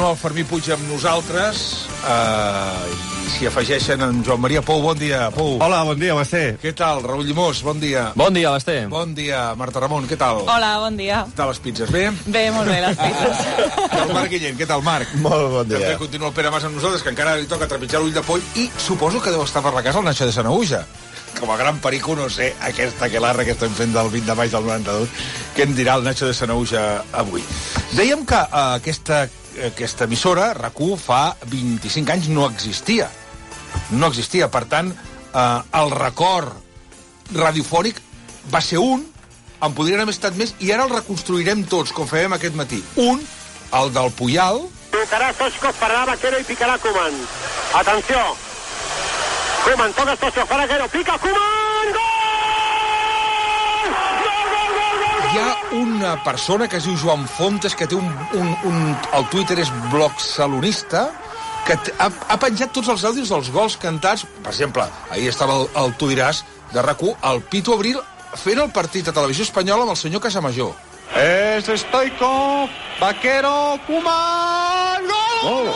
Continua el Fermí Puig amb nosaltres i s'hi afegeixen en Joan Maria Pou. Bon dia, Pou. Hola, bon dia, Basté. Què tal, Raül Llimós? Bon dia. Bon dia, Basté. Bon dia, Marta Ramon. Què tal? Hola, bon dia. Què tal les pizzas? Bé? Bé, molt bé, les pizzas. I el Marc Guillén. Què tal, Marc? Molt bon dia. També continua el Pere Mas amb nosaltres, que encara li toca trepitjar l'ull de poll, i suposo que deu estar per la casa el Nacho de Sanaüja. Com a gran perico, no sé, aquesta aquelarra que estem fent del 20 de maig del 92, què en dirà el Nacho de Sanaüja avui. Dèiem que aquesta emissora, RAC1, fa 25 anys no existia. No existia. Per tant, el record radiofònic va ser un, en podrien haver estat més, i ara el reconstruirem tots, com fèiem aquest matí. Un, el del Puyal. Picarà Stoichkov, pararà Vaquero i picarà Koeman. Atenció. Koeman, toca Stoichkov, para Vaquero, pica Koeman! Gol! Gol, gol, gol, gol! Hi ha una persona que es diu Joan Fontes, que té el Twitter és blogsalonista, que ha penjat tots els àudios dels gols cantats. Per exemple, ahir estava el Tu diràs de RAC1, el Pitu Abril fent el partit a Televisió Espanyola amb el senyor Casamajor. És Stoichkov, Vaquero, Koeman, gol!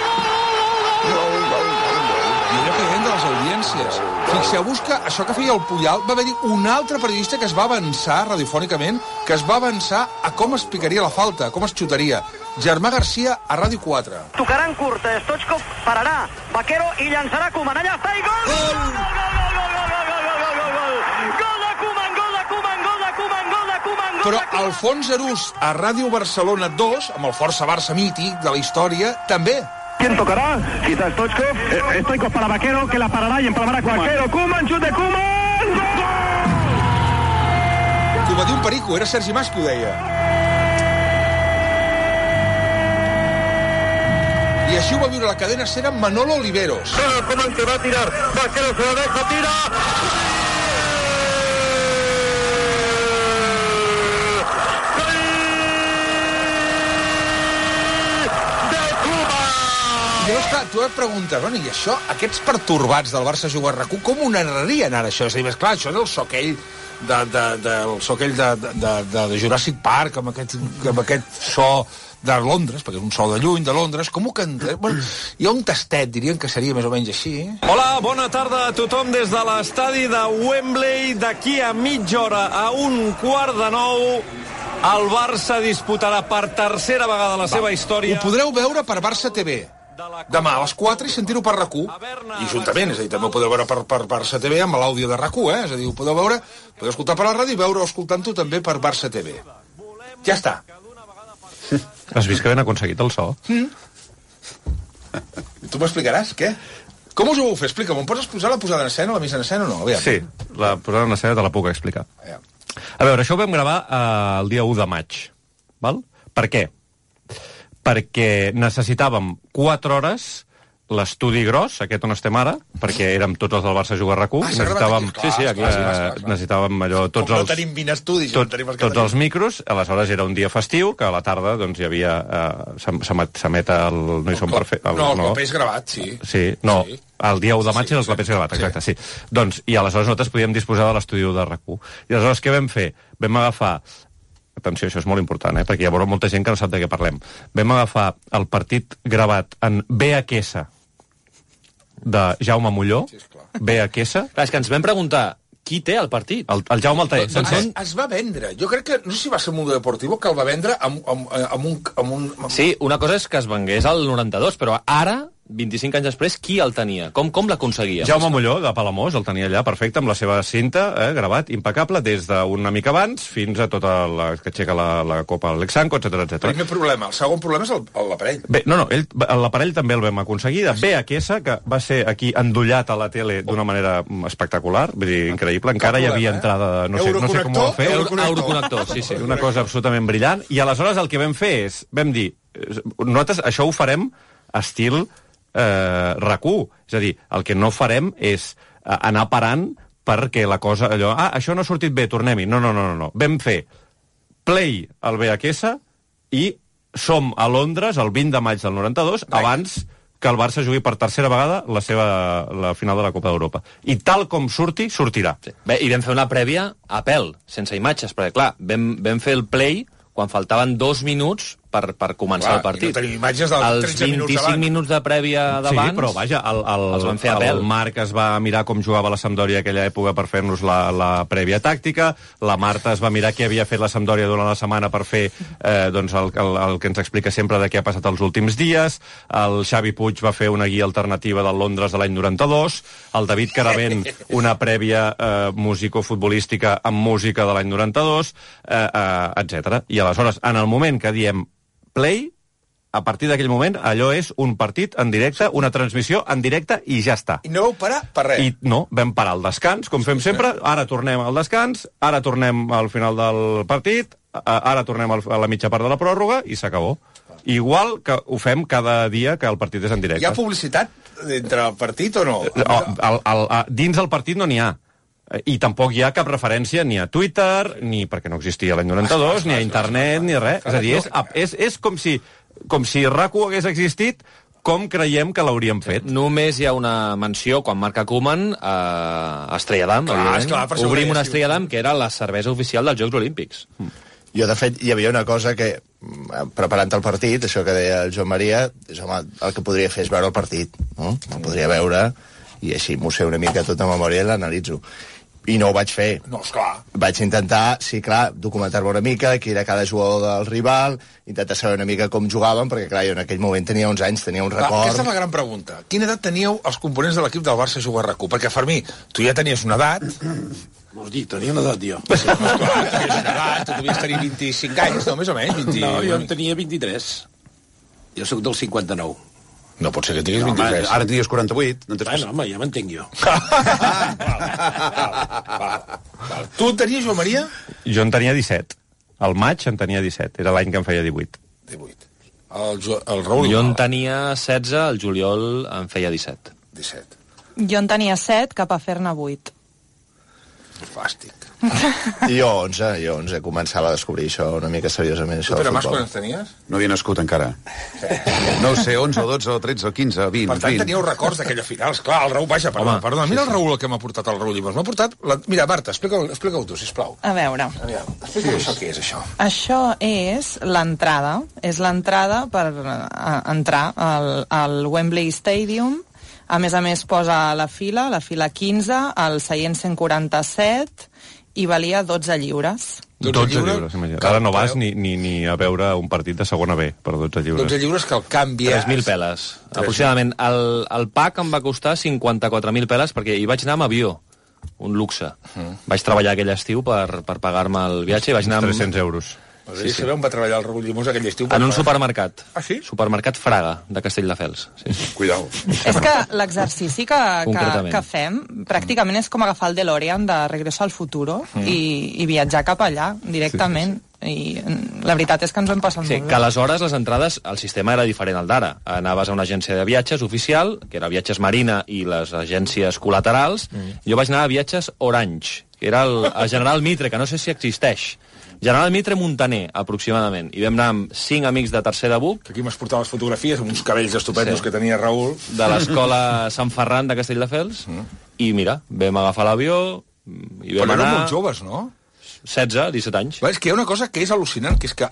I allò que deien de les audiències. Fixeu-vos que això que feia el Puyal va haver-hi un altre periodista que es va avançar radiofònicament, que es va avançar a com es picaria la falta, com es xutaria. Germà Garcia a Ràdio 4. Tocarà en curt, Stoichkov pararà Vaquero i llançarà Koeman. Allà està i gol! Gol! Gol, gol, gol, gol, gol, gol, gol, gol, gol! Gol de Koeman, gol de Koeman, gol de Koeman, gol de Koeman! Però Alfons Arús a Ràdio Barcelona 2, amb el Força Barça mític de la història, també. ¿Quién tocará? Quizá Stoichkov. Stoichkov para Vaquero, que la parará y empalmará con Vaquero. Koeman, chute de Koeman! Que ho va dir un perico, era Sergi Mas qui ho deia. I així ho va viure la cadena SER amb Manolo Oliveros. Koeman que va a tirar. Vaquero se lo deja, tira. Llavors, clar, tu et preguntes, bueno, i això, aquests pertorbats del Barça jugar a RAC1, com ho narrarien ara, això? És a dir, clar, això és el soquell de Jurassic Park, amb aquest so de Londres, perquè és un so de lluny, de Londres, com ho canta? Bueno, hi ha un tastet, dirien que seria més o menys així. Hola, bona tarda a tothom des de l'estadi de Wembley. D'aquí a mitja hora, a 8:45, el Barça disputarà per tercera vegada la seva història. Ho podreu veure per Barça TV. Demà a les 4 i sentir-ho per RAC1. I juntament, és a dir, també ho podeu veure per Barça TV amb l'àudio de RAC1, És a dir, ho podeu veure, podeu escoltar per la ràdio i veure escoltant-ho també per Barça TV. Ja està. Has vist que ben aconseguit el so? Tu m'explicaràs, què? Com us ho vau fer? Explica'm, em pots exposar la posada en escena, la missa en escena o no? Aviam. Sí, la posada en escena te la puc explicar. Aviam. A veure, això ho vam gravar el dia 1 de maig, val? Per què? Perquè necessitàvem 4 hores l'estudi gros, aquest on estem ara, perquè érem tots els del Barça a jugar a RAC1, necessitàvem... Sí, aquí. Necessitàvem allò, tots els... Com no tenim 20 estudis, tots els micros, aleshores era un dia festiu, que a la tarda doncs hi havia... s'emet el... No hi som per fer... No, el paper és gravat, sí. Sí, no, el dia 1 de maig era el paper gravat, exacte, sí. Doncs, i aleshores nosaltres podíem disposar de l'estudi de RAC1. I aleshores què vam fer? Vam agafar... Atenció, això és molt important, perquè hi haurà molta gent que no sap de què parlem. Vam agafar el partit gravat en VHS de Jaume Molló, VHS. Clar, és que ens vam preguntar qui té el partit. El Jaume el té. Es va vendre. Jo crec que, no sé si va ser Mundo Deportivo, que el va vendre amb un... Sí, una cosa és que es vengués al 92, però ara, 25 anys després, qui el tenia? Com l'aconseguia? Jaume Molló, de Palamós, el tenia allà perfecte, amb la seva cinta, gravat, impecable, des d'una mica abans fins a tota la que aixeca la Copa Alexanco, etc. Primer problema. El segon problema és l'aparell. Bé, no, l'aparell també el vam aconseguir, de VHS, que va ser aquí endollat a la tele d'una manera espectacular, vull dir, increïble, encara hi havia entrada, no sé com ho va fer. Euroconnector, sí. Una cosa absolutament brillant, i aleshores el que vam fer és, vam dir, nosaltres això ho farem estil RAC1, és a dir, el que no farem és anar parant perquè la cosa, allò, això no ha sortit bé, tornem-hi. No. Vam fer play al VHS i som a Londres el 20 de maig del 92, abans que el Barça jugui per tercera vegada la final de la Copa d'Europa. I tal com sortirà. Sí. Bé, i vam fer una prèvia a pèl, sense imatges, perquè clar, vam fer el play quan faltaven 2 minuts per començar el partit. I no tenim imatges dels 13 minuts abans. Els 25 minuts de prèvia d'abans... Sí, però vaja, els van fer a pèl. El Marc es va mirar com jugava la Sampdoria aquella època per fer-nos la prèvia tàctica, la Marta es va mirar què havia fet la Sampdoria durant la setmana per fer doncs el que ens explica sempre de què ha passat els últims dies, el Xavi Puig va fer una guia alternativa del Londres de l'any 92, el David Caravent una prèvia músico-futbolística amb música de l'any 92, etc. I aleshores, en el moment que diem play, a partir d'aquell moment, allò és un partit en directe, una transmissió en directe i ja està. I no vau parar per res. I no, vam parar al descans, com fem sempre, ara tornem al descans, ara tornem al final del partit, ara tornem a la mitja part de la pròrroga i s'acabó. Igual que ho fem cada dia que el partit és en directe. Hi ha publicitat entre el partit o no? Dins el partit no n'hi ha. I tampoc hi ha cap referència ni a Twitter, ni perquè no existia l'any 92, ni a internet, ni res. És a dir, és com si RAC1 hagués existit, com creiem que l'hauríem fet. Només hi ha una menció, quan marca Koeman, a Estrella d'Am. Obrim una Estrella d'Am, que era la cervesa oficial dels Jocs Olímpics. Jo, de fet, hi havia una cosa que, preparant el partit, això que deia el Joan Maria, és, home, el que podria fer és veure el partit, no? El podria veure, i així m'ho sé una mica tota memòria i l'analitzo. I no ho vaig fer. No, esclar. Vaig intentar, sí, clar, documentar-me una mica, qui era cada jugador del rival, intentar saber una mica com jugaven, perquè, clar, jo en aquell moment tenia 11 anys, tenia un record... Aquesta és la gran pregunta. Quina edat teníeu els components de l'equip del Barça a jugar a RAC1? Perquè, Fermí, tu ja tenies una edat... Vols dir, tenia una edat, jo. Sí, no, clar, tenies una edat, tu devies tenir 25 anys, no, més o menys? 20... No, jo en tenia 23. Jo sóc del 59. No pot ser que tinguis 23. Home, ara tenies 48. No bueno, home, ja m'entenc jo. Val. Tu en tenies, Joan Maria? Jo en tenia 17. Al maig en tenia 17. Era l'any que em feia 18. 18. El Raül... Jo en tenia 16, el juliol en feia 17. 17. Jo en tenia 7, cap a fer-ne 8. Fàstic. I jo 11, començava a descobrir això una mica seriosament. Tu, Pere Mas, quan ens tenies? No havia nascut encara. No sé, 11 o 12 o 13 o 15 o 20. Per tant, teníeu records d'aquella final. Esclar, el Raül, vaja, perdona. Mira el Raül el que m'ha portat el Raül Llimós. M'ha portat... Mira, Marta, explica-ho tu, sisplau. A veure. Explica això, què és això? Això és l'entrada. És l'entrada per entrar al Wembley Stadium. A més, posa la fila 15, el seient 147, i valia 12 lliures. 12 lliures, imagina't. Ara no vas ni a veure un partit de segona B per 12 lliures. 12 lliures que el canvi... 3.000 peles, aproximadament. El pack em va costar 54.000 peles perquè hi vaig anar amb avió, un luxe. Vaig treballar aquell estiu per pagar-me el viatge i vaig anar amb... 300 euros. Sí. Sabeu on va treballar el Raül Llimós aquell estiu? En un supermercat. Ah, sí? Supermercat Fraga, de Castelldefels. Sí. Cuidao. És que l'exercici que fem pràcticament és com agafar el DeLorean de Regreso al Futuro i viatjar cap allà directament. I la veritat és que ens ho hem passat molt bé. Que aleshores les entrades, el sistema era diferent al d'ara. Anaves a una agència de viatges oficial, que era Viatges Marina i les agències col·laterals. Jo vaig anar a Viatges Orange, que era el General Mitre, que no sé si existeix. General Mitre Montaner, aproximadament. I vam anar amb 5 amics de tercer de BUC. Que aquí m'has portat les fotografies amb uns cabells estupendos que tenia Raül. De l'escola Sant Ferran de Castelldefels. I mira, vam agafar l'avió i vam anar... Però eren molt joves, no? 16, 17 anys. És que hi ha una cosa que és al·lucinant, que és que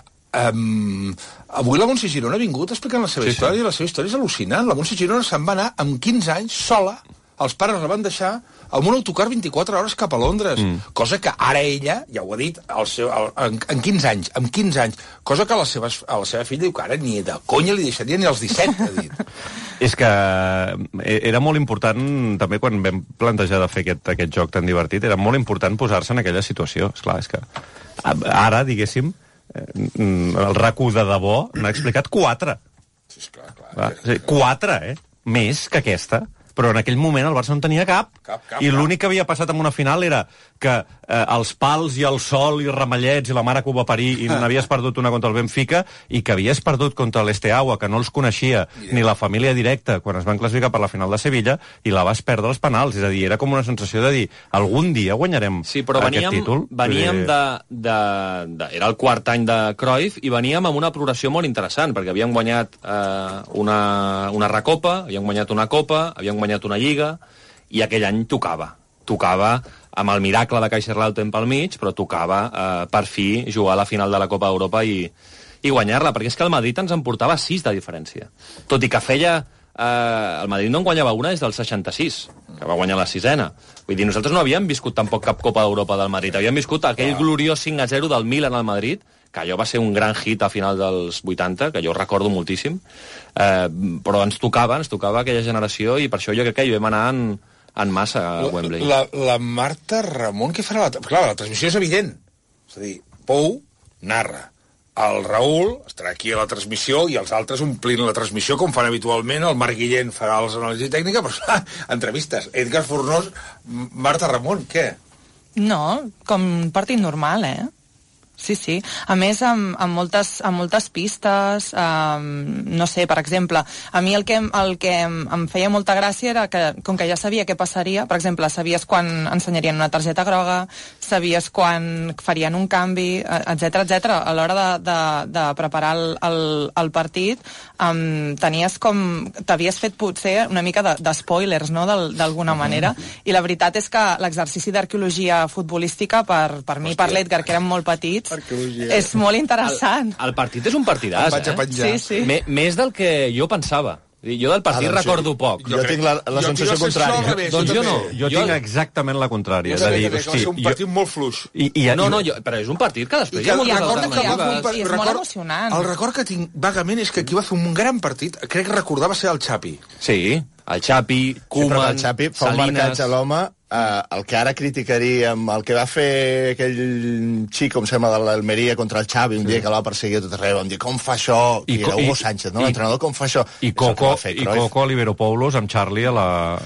avui la Montse Girona ha vingut explicant la seva història, i la seva història és al·lucinant. La Montse Girona se'n va anar amb 15 anys sola, els pares la van deixar amb un autocar 24 hores cap a Londres, cosa que ara ella, ja ho ha dit, en 15 anys, cosa que a la seva filla diu que ara ni de conya li deixaria ni als 17, ha dit. És que era molt important, també quan vam plantejar de fer aquest joc tan divertit, era molt important posar-se en aquella situació. Esclar, és que ara, diguéssim, el RAC1 de debò n'ha explicat 4. Sí, clar. 4, més que aquesta. Però en aquell moment el Barça no en tenia cap. I l'únic que havia passat en una final era que els pals i el sol i ramallets i la mare que ho va parir i n'havies perdut una contra el Benfica i que havies perdut contra l'Esteaua, que no els coneixia ni la família directa quan es van classificar per la final de Sevilla i la vas perdre als penals. És a dir, era com una sensació de dir algun dia guanyarem aquest títol. Veníem era el quart any de Cruyff i veníem amb una progressió molt interessant perquè havíem guanyat una recopa, havíem guanyat una copa, havíem guanyat una lliga i aquell any tocava amb el miracle de Kaiserslautern pel mig, però tocava per fi jugar a la final de la Copa d'Europa i guanyar-la, perquè és que el Madrid ens en portava 6 de diferència. Tot i que feia... el Madrid no en guanyava una des del 66, que va guanyar la 6ena. Vull dir, nosaltres no havíem viscut tampoc cap Copa d'Europa del Madrid. Havíem viscut aquell gloriós 5-0 del Milan al Madrid, que allò va ser un gran hit a final dels 80, que jo recordo moltíssim, però ens tocava aquella generació, i per això jo crec que hi vam anar en massa a Wembley. La Marta Ramon, què farà? Clar, la transmissió és evident. És a dir, Pou narra. El Raül estarà aquí a la transmissió i els altres omplint la transmissió, com fan habitualment. El Marc Guillén farà les anàlisis tècniques, però entrevistes. Edgar Fornós, Marta Ramon, què? No, com un partit normal, Sí. A més, amb moltes pistes, no sé, per exemple, a mi el que em feia molta gràcia era que, com que ja sabia què passaria, per exemple, sabies quan ensenyarien una targeta groga, sabies quan farien un canvi, etc. A l'hora de preparar el partit, t'havies fet potser una mica de spoilers, no?, d'alguna manera, i la veritat és que l'exercici d'arqueologia futbolística, per mi i per l'Edgar, que érem molt petits, és molt interessant. El partit és un partidàs, Sí. Més del que jo pensava. Jo del partit recordo poc. Jo tinc la sensació contrària. Doncs jo no. Jo tinc exactament la contrària. Jo crec que va ser un partit molt fluix. Però és un partit que després hi ha moltes alternatives. I és molt emocionant. El record que tinc vagament és que qui va fer un gran partit, crec que recordava ser el Xapi. Sí, el Xapi, Koeman, el Xapi fa un marcatge a l'home. El que ara criticaríem, el que va fer aquell xic, com sembla, de l'Almeria contra el Xavi, un dia que el va perseguir a tot arreu, vam dir, com fa això? I era Hugo Sánchez, no? L'entrenador, com fa això? I Coco Oliveropoulos amb Charlie a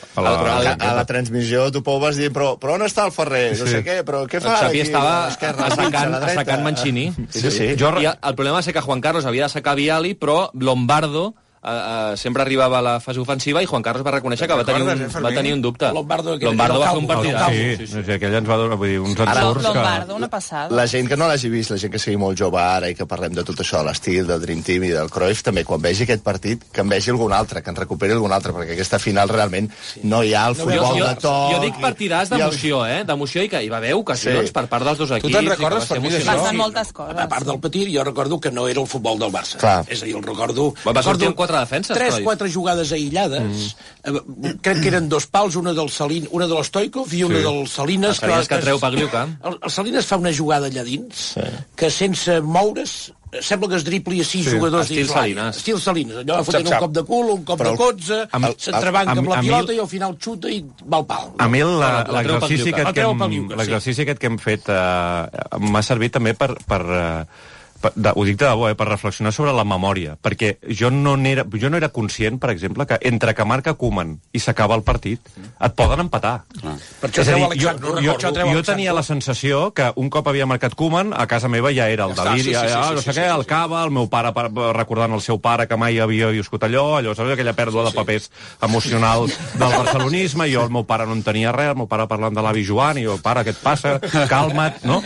la transmissió tu Pou vas dir, però on està el Ferrer? No sé què, però què fa? El Xavi estava assecant Mancini. Sí. I el problema va ser que Juan Carlos havia de assecar Vialli, però Lombardo sempre arribava a la fase ofensiva i Juan Carlos va reconèixer que va tenir un dubte. Lombardo va fer un partit. Sí, aquell ens va donar uns ensurts. Lombardo, una passada. La gent que no l'hagi vist, la gent que sigui molt jove ara i que parlem de tot això, l'estil del Dream Team i del Cruyff, també quan vegi aquest partit, que en vegi algun altre, que en recuperi algun altre, perquè aquesta final realment no hi ha el futbol de tot. Jo dic partidàs d'emoció, d'emoció, i que hi va haver ocasions per part dels dos equips. Tu te'n recordes, per mi, d'això? Passen moltes coses. A part del petit, jo recordo que no era el futbol del Barça. Clar. És a dir, el recordo... Va sortir amb 4 defenses. 3-4 jugades aïllades. Crec que eren 2 pals, una de l'Stoikov i una del Salinas. Que treu Pagliuca. El Salinas fa una jugada allà dins que sense moure's sembla que es dripli a 6 jugadors dins l'àrea. Estil Salinas. Allò va fotent un cop de cul, un cop de cotze, s'entrebanca amb la pilota i al final xuta i va al pal. A mi l'exercici aquest que hem fet m'ha servit també per ho dic de debò, per reflexionar sobre la memòria, perquè jo no era conscient, per exemple, que entre que marca Koeman i s'acaba el partit, et poden empatar. És a dir, jo tenia la sensació que un cop havia marcat Koeman, a casa meva ja era el deliri, no sé què, el cava, el meu pare recordant el seu pare que mai havia viscut allò, saps, aquella pèrdua de papers emocional del barcelonisme, i jo, el meu pare no en tenia res, el meu pare parlant de l'avi Joan, i jo, pare, què et passa? Calma't, no?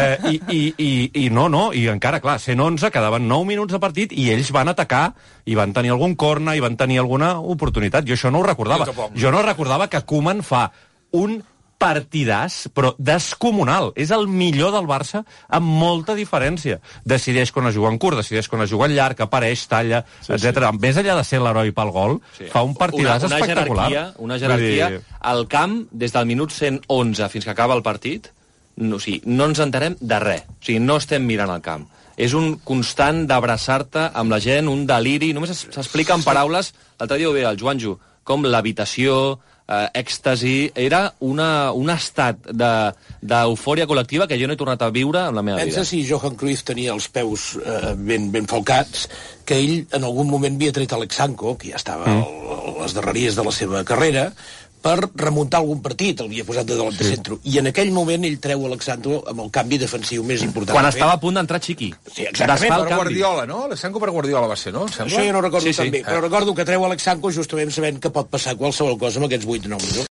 I encara, clar, 111, quedaven 9 minuts de partit i ells van atacar i van tenir algun corner i van tenir alguna oportunitat. Jo això no ho recordava. Jo no recordava que Koeman fa un partidàs, però descomunal. És el millor del Barça amb molta diferència. Decideix quan es juga en curt, decideix quan es juga en llarg, apareix, talla, etc. Més enllà de ser l'heroi pel gol, fa un partidàs espectacular. Una jerarquia. Al camp, des del minut 111 fins que acaba el partit, no ens entenem de res. O sigui, no estem mirant el camp. És un constant d'abraçar-te amb la gent, un deliri. Només s'explica en paraules, l'altre dia ho deia el Joanjo, com l'habitació, èxtasi, era un estat d'eufòria col·lectiva que jo no he tornat a viure en la meva vida. Pensa si Johan Cruyff tenia els peus ben falcats, que ell en algun moment havia tret Alex Sanko, que ja estava a les darreries de la seva carrera, per remuntar algun partit, l'havia posat de davant de centre. I en aquell moment ell treu Alexandro amb el canvi defensiu més important. Quan estava a punt d'entrar Chiqui. Sí, exactament. Per Guardiola, no? Alexandro per Guardiola va ser, no? Això jo no recordo tan bé, però recordo que treu Alexandro justament sabent que pot passar qualsevol cosa amb aquests 8 o 9 minuts.